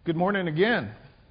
Good morning again.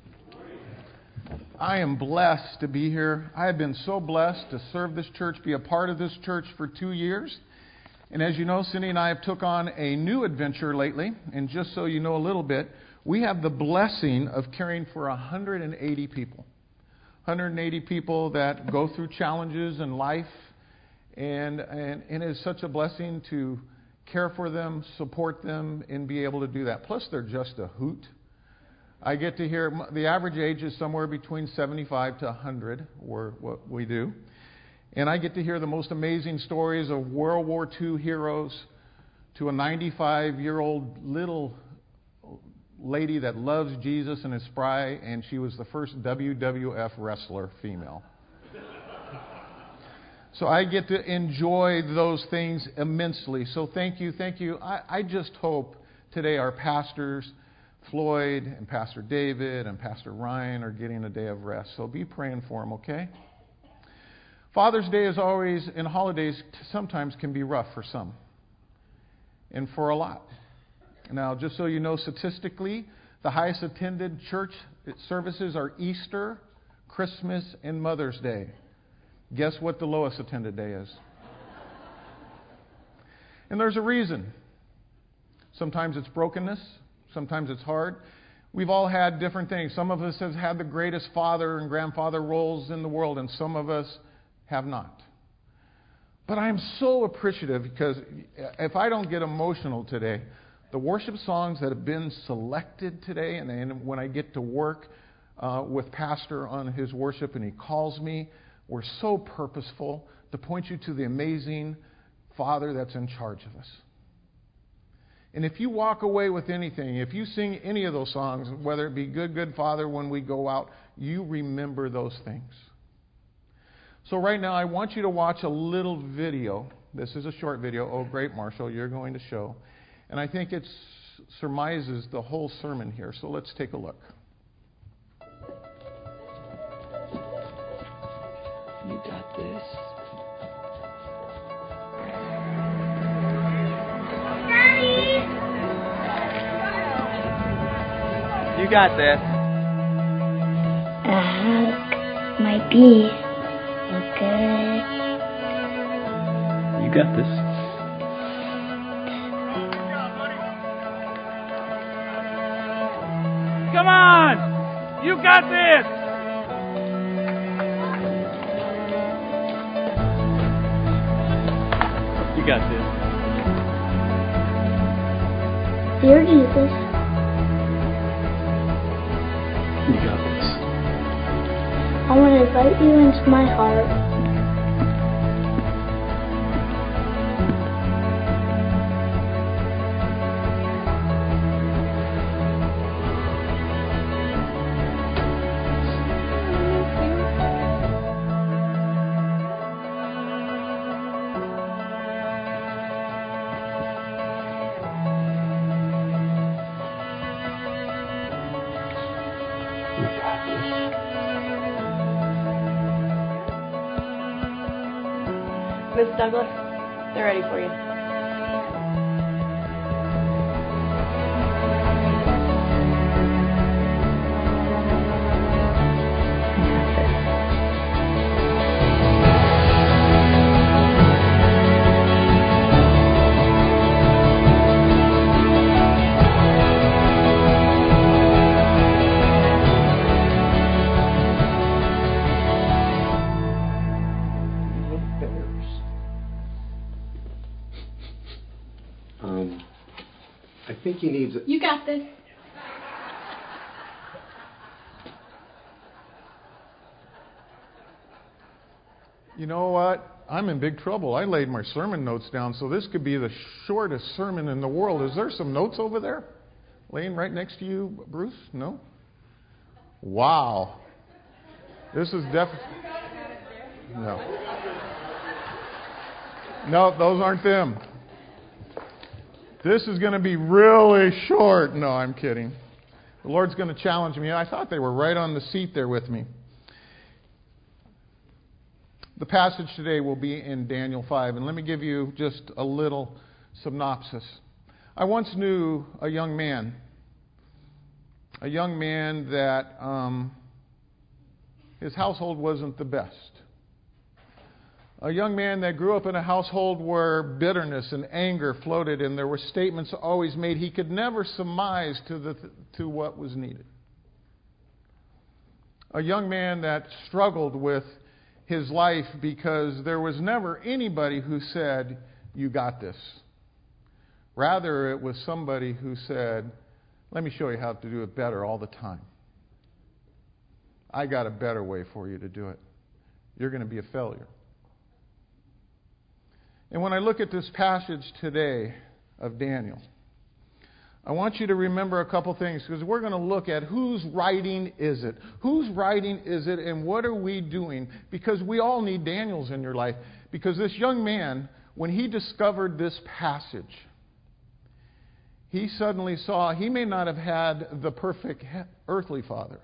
I am blessed to be here. I have been so blessed to serve this church, be a part of this church for 2 years. And as you know, Cindy and I have took on a new adventure lately. And just so you know a little bit, we have the blessing of caring for 180 people. 180 people that go through challenges in life. And it is such a blessing to care for them, support them, and be able to do that. Plus, they're just a hoot. I get to hear, the average age is somewhere between 75 to 100, or what we do. And I get to hear the most amazing stories of World War II heroes to a 95-year-old little lady that loves Jesus and is spry, and she was the first WWF wrestler female. So I get to enjoy those things immensely. So thank you. I just hope today our pastors, Floyd and Pastor David and Pastor Ryan, are getting a day of rest. So be praying for them, okay? Father's Day is always, and holidays sometimes can be rough for some. And for a lot. Now, just so you know, statistically, the highest attended church services are Easter, Christmas, and Mother's Day. Guess what the lowest attended day is? And there's a reason. Sometimes it's brokenness. Sometimes it's hard. We've all had different things. Some of us have had the greatest father and grandfather roles in the world, and some of us have not. But I am so appreciative because if I don't get emotional today, the worship songs that have been selected today, and when I get to work with Pastor on his worship and he calls me, were so purposeful to point you to the amazing Father that's in charge of us. And if you walk away with anything, if you sing any of those songs, whether it be Good, Good Father when we go out, you remember those things. So right now I want you to watch a little video. This is a short video. Oh, great, Marshall, you're going to show. And I think it surmises the whole sermon here. So let's take a look. You got this. You got this. A hug might be good. You got this. Come on! You got this! You got this. Dear Jesus, You got this. I want to invite you into my heart. You got this. Miss Douglas, they're ready for you. I think he needs... You got this. You know what? I'm in big trouble. I laid my sermon notes down, so this could be the shortest sermon in the world. Is there some notes over there? Laying right next to you, Bruce? No? Wow. This is definitely... No. No, those aren't them. This is going to be really short. No, I'm kidding. The Lord's going to challenge me. I thought they were right on the seat there with me. The passage today will be in Daniel 5, and let me give you just a little synopsis. I once knew a young man a young man that his household wasn't the best. A young man that grew up in a household where bitterness and anger floated, and there were statements always made. He could never surmise to what was needed. A young man that struggled with his life because there was never anybody who said, "You got this." Rather, it was somebody who said, "Let me show you how to do it better all the time. I got a better way for you to do it. You're going to be a failure." And when I look at this passage today of Daniel, I want you to remember a couple things, because we're going to look at whose writing is it? Whose writing is it, and what are we doing? Because we all need Daniels in your life. Because this young man, when he discovered this passage, he suddenly saw he may not have had the perfect earthly father.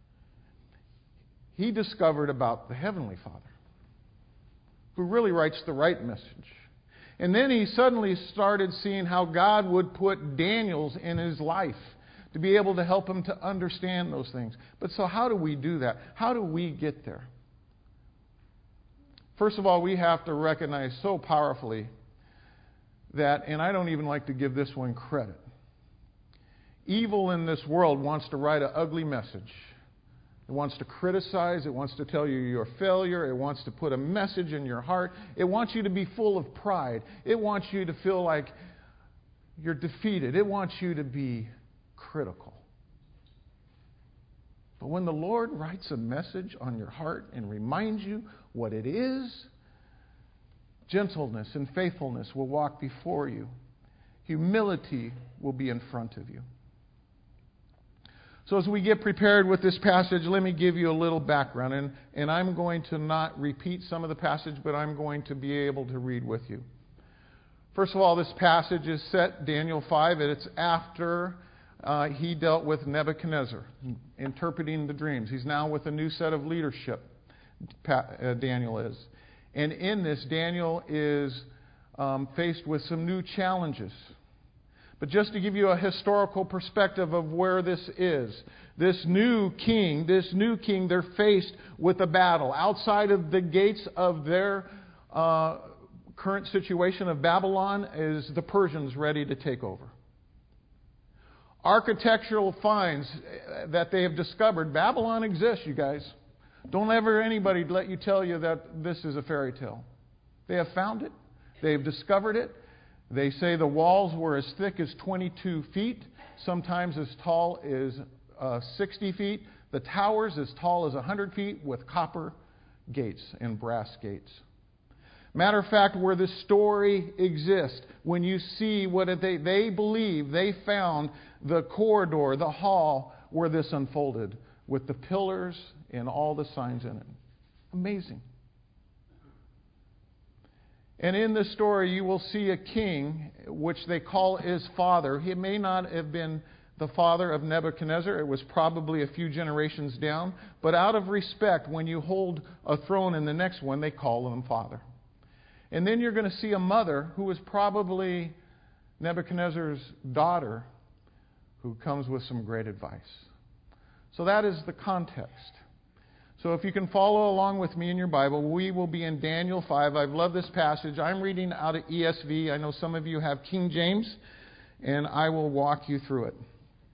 He discovered about the Heavenly Father, who really writes the right message. And then he suddenly started seeing how God would put Daniels in his life to be able to help him to understand those things. But so how do we do that? How do we get there? First of all, we have to recognize so powerfully that, and I don't even like to give this one credit, evil in this world wants to write an ugly message. It wants to criticize. It wants to tell you you're a failure. It wants to put a message in your heart. It wants you to be full of pride. It wants you to feel like you're defeated. It wants you to be critical. But when the Lord writes a message on your heart and reminds you what it is, gentleness and faithfulness will walk before you. Humility will be in front of you. So as we get prepared with this passage, let me give you a little background. And I'm going to not repeat some of the passage, but I'm going to be able to read with you. First of all, this passage is set, Daniel 5, and it's after he dealt with Nebuchadnezzar, interpreting the dreams. He's now with a new set of leadership, Daniel is. And in this, Daniel is faced with some new challenges. But just to give you a historical perspective of where this is, this new king, they're faced with a battle. Outside of the gates of their current situation of Babylon is the Persians ready to take over. Architectural finds that they have discovered. Babylon exists, you guys. Don't ever anybody let you tell you that this is a fairy tale. They have found it. They have discovered it. They say the walls were as thick as 22 feet, sometimes as tall as 60 feet. The towers as tall as 100 feet with copper gates and brass gates. Matter of fact, where this story exists, when you see what they believe, they found the corridor, the hall where this unfolded, with the pillars and all the signs in it. Amazing. And in this story, you will see a king, which they call his father. He may not have been the father of Nebuchadnezzar. It was probably a few generations down. But out of respect, when you hold a throne in the next one, they call him father. And then you're going to see a mother who was probably Nebuchadnezzar's daughter, who comes with some great advice. So that is the context. So if you can follow along with me in your Bible, we will be in Daniel 5. I've loved this passage. I'm reading out of ESV. I know some of you have King James, and I will walk you through it.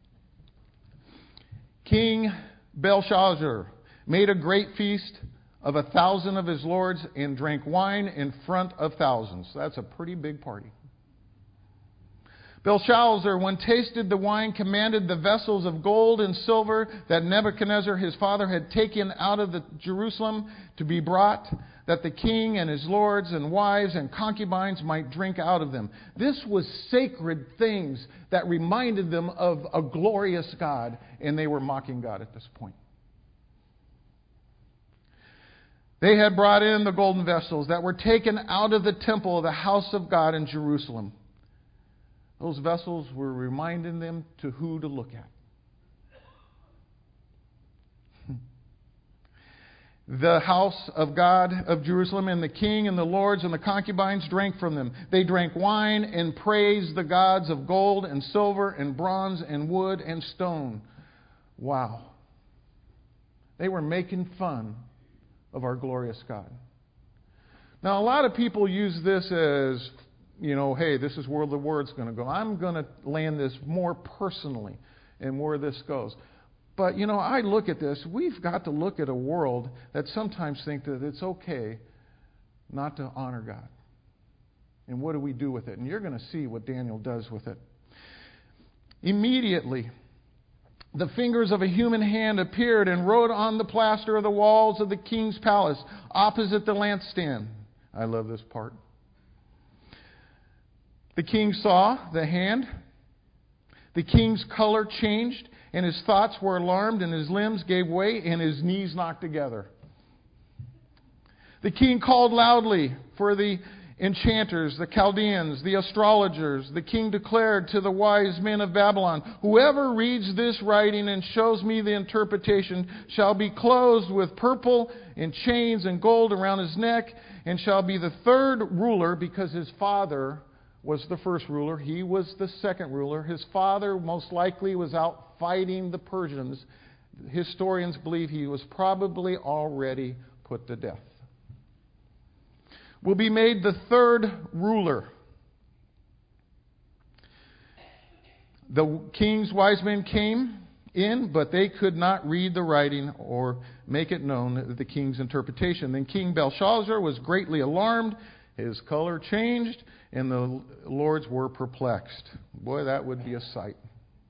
King Belshazzar made a great feast of 1,000 of his lords and drank wine in front of thousands. That's a pretty big party. Belshazzar, when tasted the wine, commanded the vessels of gold and silver that Nebuchadnezzar his father had taken out of Jerusalem to be brought, that the king and his lords and wives and concubines might drink out of them. This was sacred things that reminded them of a glorious God, and they were mocking God at this point. They had brought in the golden vessels that were taken out of the temple of the house of God in Jerusalem. Those vessels were reminding them to who to look at. The house of God of Jerusalem, and the king and the lords and the concubines drank from them. They drank wine and praised the gods of gold and silver and bronze and wood and stone. Wow. They were making fun of our glorious God. Now, a lot of people use this as, hey, this is where the word's going to go. I'm going to land this more personally and where this goes. But, I look at this. We've got to look at a world that sometimes think that it's okay not to honor God. And what do we do with it? And you're going to see what Daniel does with it. Immediately, the fingers of a human hand appeared and wrote on the plaster of the walls of the king's palace opposite the lampstand. I love this part. The king saw the hand. The king's color changed, and his thoughts were alarmed, and his limbs gave way, and his knees knocked together. The king called loudly for the enchanters, the Chaldeans, the astrologers. The king declared to the wise men of Babylon, whoever reads this writing and shows me the interpretation shall be clothed with purple and chains and gold around his neck, and shall be the third ruler, because his father was the first ruler. He was the second ruler. His father most likely was out fighting the Persians. Historians believe he was probably already put to death. Will be made the third ruler. The king's wise men came in, but they could not read the writing or make it known the king's interpretation. Then King Belshazzar was greatly alarmed. His color changed, and the lords were perplexed. Boy, that would be a sight.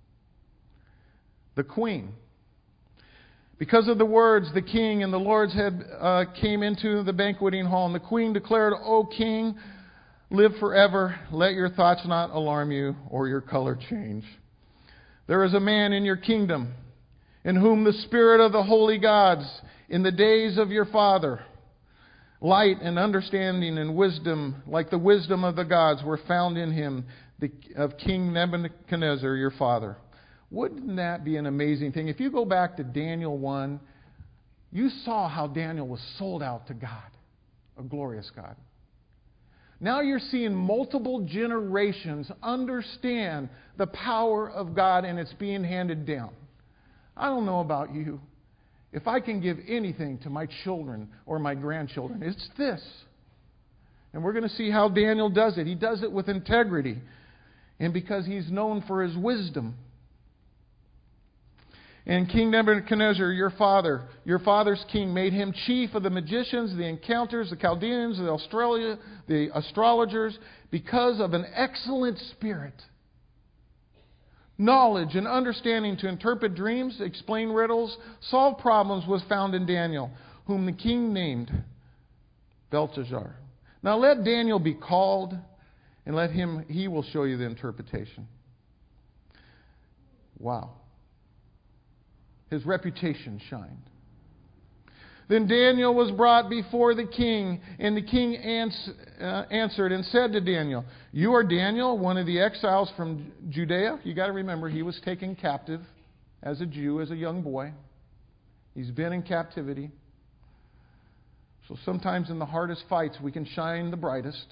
The queen. Because of the words, the king and the lords came into the banqueting hall, and the queen declared, O king, live forever. Let your thoughts not alarm you or your color change. There is a man in your kingdom in whom the spirit of the holy gods in the days of your father, light and understanding and wisdom, like the wisdom of the gods, were found in him, of King Nebuchadnezzar, your father. Wouldn't that be an amazing thing? If you go back to Daniel 1, you saw how Daniel was sold out to God, a glorious God. Now you're seeing multiple generations understand the power of God, and it's being handed down. I don't know about you. If I can give anything to my children or my grandchildren, it's this. And we're going to see how Daniel does it. He does it with integrity, and because he's known for his wisdom. And King Nebuchadnezzar, your father's king, made him chief of the magicians, the enchanters, the Chaldeans, the astrologers, because of an excellent spirit, knowledge and understanding to interpret dreams, explain riddles, solve problems was found in Daniel, whom the king named Belteshazzar. Now let Daniel be called, and he will show you the interpretation. Wow. His reputation shined. Then Daniel was brought before the king, and the king answered and said to Daniel, You are Daniel, one of the exiles from Judea. You got to remember, he was taken captive as a Jew, as a young boy. He's been in captivity. So sometimes in the hardest fights, we can shine the brightest.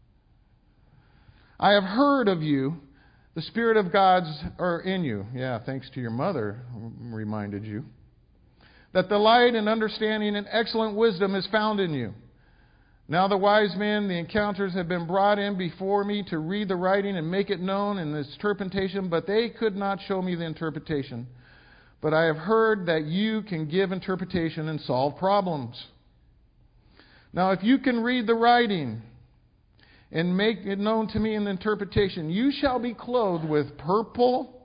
I have heard of you. The Spirit of God's are in you. Yeah, thanks to your mother, reminded you. That the light and understanding and excellent wisdom is found in you. Now the wise men, the enchanters, have been brought in before me to read the writing and make it known in this interpretation, but they could not show me the interpretation. But I have heard that you can give interpretation and solve problems. Now if you can read the writing and make it known to me in the interpretation, you shall be clothed with purple.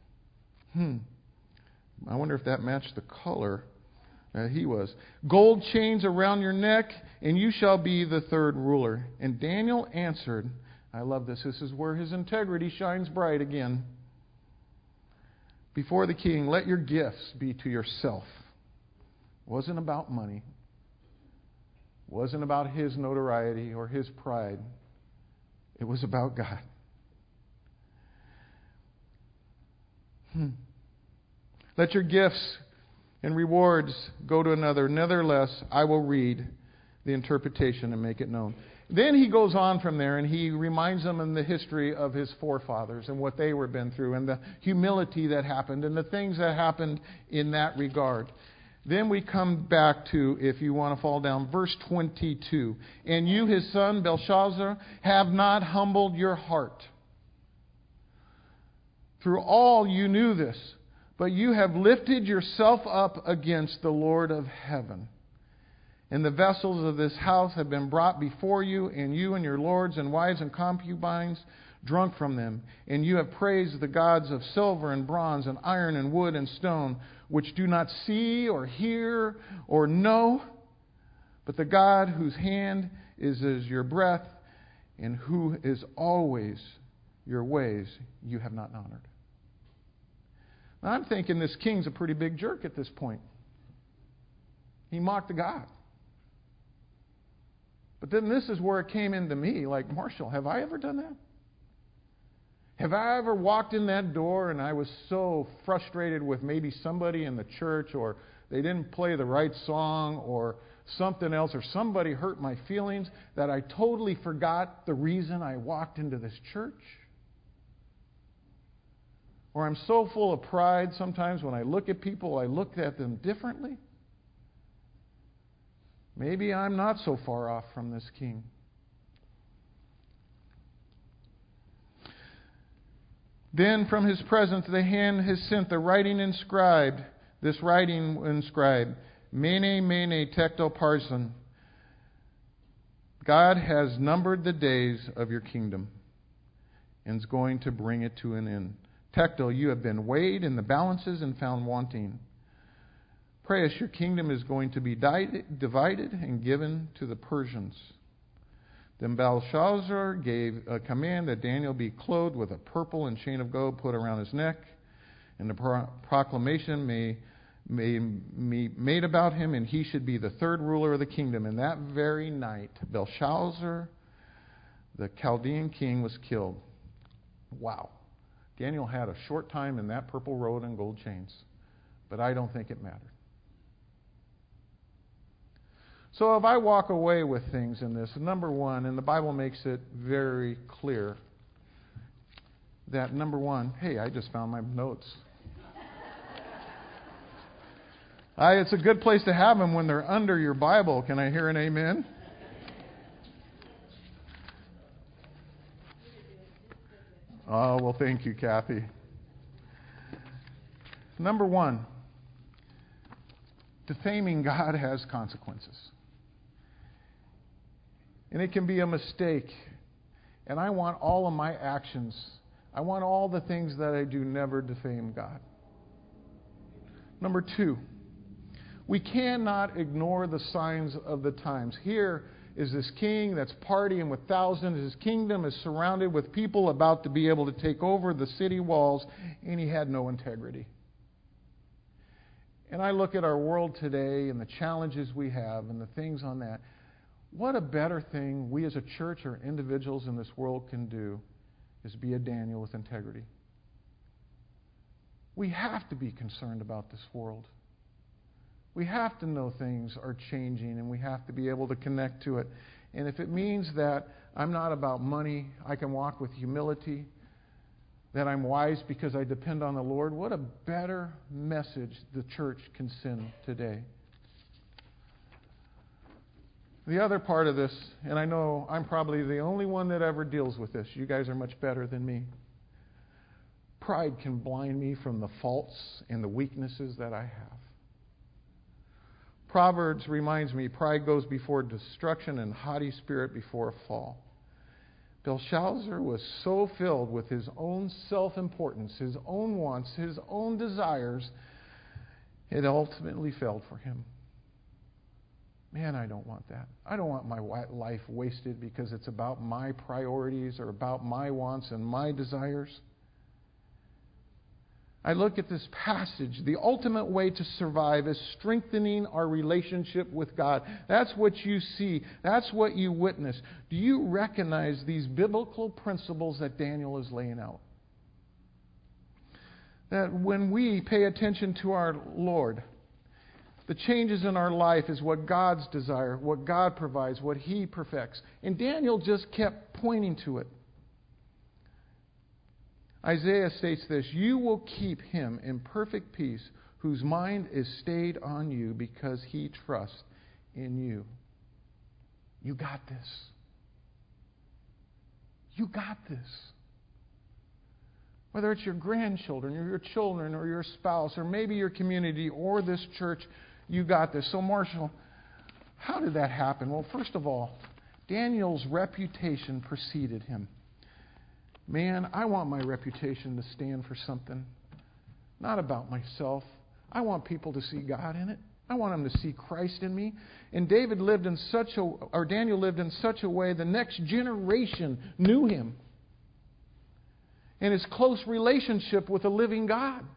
I wonder if that matched the color that he was. Gold chains around your neck, and you shall be the third ruler. And Daniel answered, I love this. This is where his integrity shines bright again. Before the king, let your gifts be to yourself. It wasn't about money. It wasn't about his notoriety or his pride. It was about God. Let your gifts and rewards go to another. Nevertheless, I will read the interpretation and make it known. Then he goes on from there and he reminds them of the history of his forefathers and what they were been through and the humility that happened and the things that happened in that regard. Then we come back to, if you want to fall down, verse 22. And you, his son Belshazzar, have not humbled your heart. Through all you knew this, but you have lifted yourself up against the Lord of heaven. And the vessels of this house have been brought before you, and you and your lords and wives and concubines drunk from them. And you have praised the gods of silver and bronze and iron and wood and stone, which do not see or hear or know, but the God whose hand is as your breath and who is always your ways you have not honored. Now I'm thinking this king's a pretty big jerk at this point. He mocked the God. But then this is where it came into me, like, Marshall, have I ever done that? Have I ever walked in that door and I was so frustrated with maybe somebody in the church, or they didn't play the right song, or something else, or somebody hurt my feelings, that I totally forgot the reason I walked into this church? Or I'm so full of pride sometimes when I look at people, I look at them differently? Maybe I'm not so far off from this king. Then from his presence the hand has sent the writing inscribed, Mene, Mene, Tecto Parsin. God has numbered the days of your kingdom and is going to bring it to an end. Tecto, you have been weighed in the balances and found wanting. Praeus, your kingdom is going to be divided and given to the Persians. Then Belshazzar gave a command that Daniel be clothed with a purple and chain of gold put around his neck, and the proclamation may made about him, and he should be the third ruler of the kingdom. And that very night, Belshazzar, the Chaldean king, was killed. Wow. Daniel had a short time in that purple robe and gold chains, but I don't think it mattered. So if I walk away with things in this, number one, and the Bible makes it very clear, that number one, hey, I just found my notes. It's a good place to have them when they're under your Bible. Can I hear an amen? Oh, well, thank you, Kathy. Number one, defaming God has consequences. And it can be a mistake. And I want all of my actions, I want all the things that I do never defame God. Number two, we cannot ignore the signs of the times. Here is this king that's partying with thousands. His kingdom is surrounded with people about to be able to take over the city walls, and he had no integrity. And I look at our world today and the challenges we have and the things on that. What a better thing we as a church or individuals in this world can do is be a Daniel with integrity. We have to be concerned about this world. We have to know things are changing, and we have to be able to connect to it. And if it means that I'm not about money, I can walk with humility, that I'm wise because I depend on the Lord, what a better message the church can send today. The other part of this, and I know I'm probably the only one that ever deals with this. You guys are much better than me. Pride can blind me from the faults and the weaknesses that I have. Proverbs reminds me, pride goes before destruction and haughty spirit before a fall. Belshazzar was so filled with his own self-importance, his own wants, his own desires, it ultimately failed for him. Man, I don't want that. I don't want my life wasted because it's about my priorities or about my wants and my desires. I look at this passage. The ultimate way to survive is strengthening our relationship with God. That's what you see. That's what you witness. Do you recognize these biblical principles that Daniel is laying out? That when we pay attention to our Lord, The changes in our life is what God's desire, what God provides, what He perfects. And Daniel just kept pointing to it. Isaiah states this, "You will keep him in perfect peace, whose mind is stayed on you because he trusts in you." You got this. You got this. Whether it's your grandchildren, or your children, or your spouse, or maybe your community, or this church, you got this. So, Marshall, how did that happen? Well, first of all, Daniel's reputation preceded him. Man, I want my reputation to stand for something, not about myself. I want people to see God in it. I want them to see Christ in me. And Daniel lived in such a way the next generation knew him and his close relationship with the living God.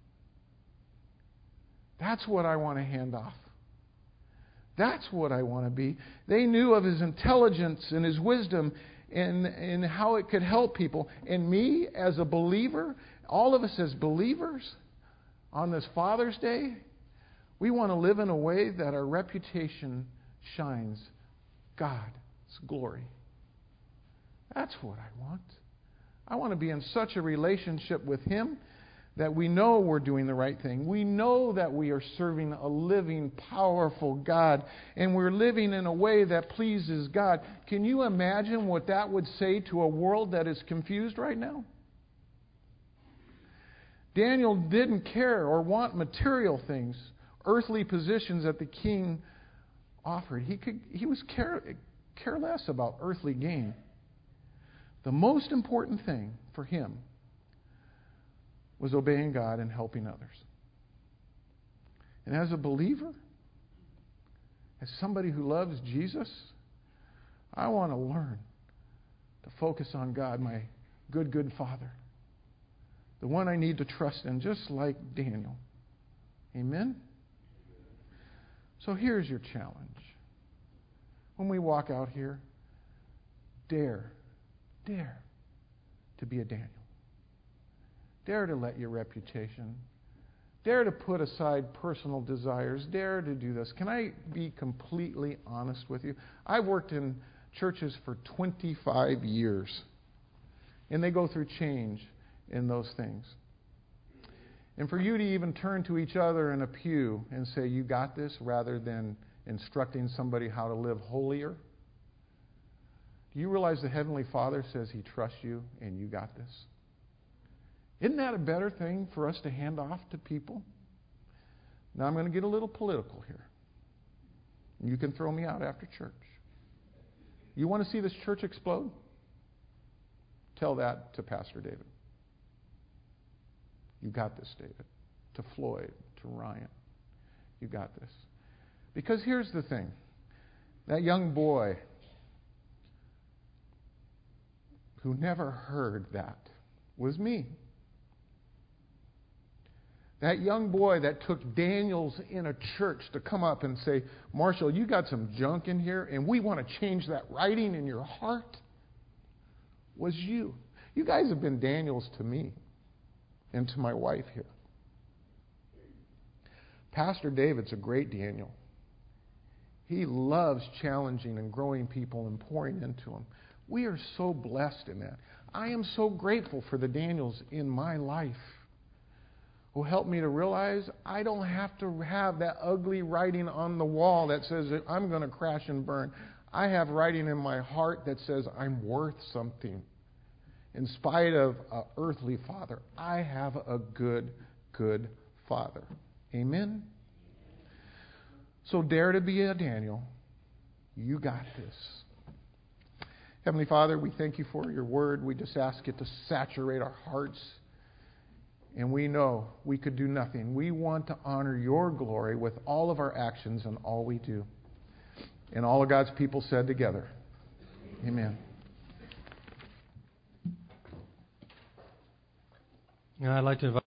That's what I want to hand off. That's what I want to be. They knew of his intelligence and his wisdom and how it could help people. And me, as a believer, all of us as believers, on this Father's Day, we want to live in a way that our reputation shines God's glory. That's what I want. I want to be in such a relationship with Him that we know we're doing the right thing. We know that we are serving a living, powerful God, and we're living in a way that pleases God. Can you imagine what that would say to a world that is confused right now? Daniel didn't care or want material things, earthly positions that the king offered. He was careless about earthly gain. The most important thing for him was obeying God and helping others. And as a believer, as somebody who loves Jesus, I want to learn to focus on God, my good Father, the one I need to trust in, just like Daniel. Amen? So here's your challenge. When we walk out here, dare to be a Daniel. Dare to let your reputation, dare to put aside personal desires, dare to do this. Can I be completely honest with you? I've worked in churches for 25 years, and they go through change in those things. And for you to even turn to each other in a pew and say, "You got this," rather than instructing somebody how to live holier. Do you realize the Heavenly Father says He trusts you and you got this? Isn't that a better thing for us to hand off to people? Now I'm going to get a little political here. You can throw me out after church. You want to see this church explode? Tell that to Pastor David. You got this, David. To Floyd, to Ryan. You got this. Because here's the thing. That young boy who never heard that was me. That young boy that took Daniels in a church to come up and say, "Marshall, you got some junk in here, and we want to change that writing in your heart," was you. You guys have been Daniels to me and to my wife here. Pastor David's a great Daniel. He loves challenging and growing people and pouring into them. We are so blessed in that. I am so grateful for the Daniels in my life who helped me to realize I don't have to have that ugly writing on the wall that says that I'm going to crash and burn. I have writing in my heart that says I'm worth something. In spite of an earthly father, I have a good Father. Amen? So dare to be a Daniel. You got this. Heavenly Father, we thank you for your word. We just ask it to saturate our hearts. And we know we could do nothing. We want to honor your glory with all of our actions and all we do. And all of God's people said together, amen. I'd like to invite